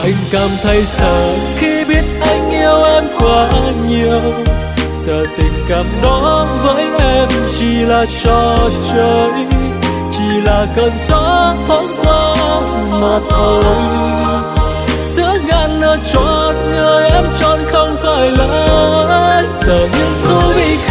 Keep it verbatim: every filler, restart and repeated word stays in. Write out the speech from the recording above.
Anh cảm thấy sợ khi biết anh yêu em quá nhiều, sợ tình cảm đó với em chỉ là trò chơi, chỉ là cơn gió thoáng qua mà thôi. Giữa ngàn lựa chọn người em chọn không phải là anh, giờ những thu bị